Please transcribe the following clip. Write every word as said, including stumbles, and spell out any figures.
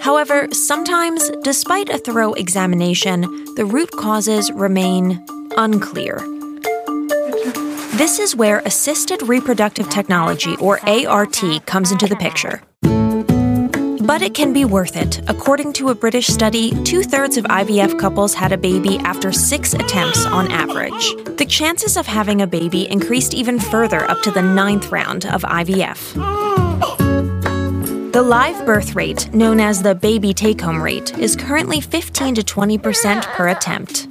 However, sometimes, despite a thorough examination, the root causes remain unclear. This is where assisted reproductive technology, or A R T, comes into the picture. But it can be worth it. According to a British study, two-thirds of I V F couples had a baby after six attempts on average. The chances of having a baby increased even further up to the ninth round of I V F. The live birth rate, known as the baby take-home rate, is currently fifteen to twenty percent per attempt.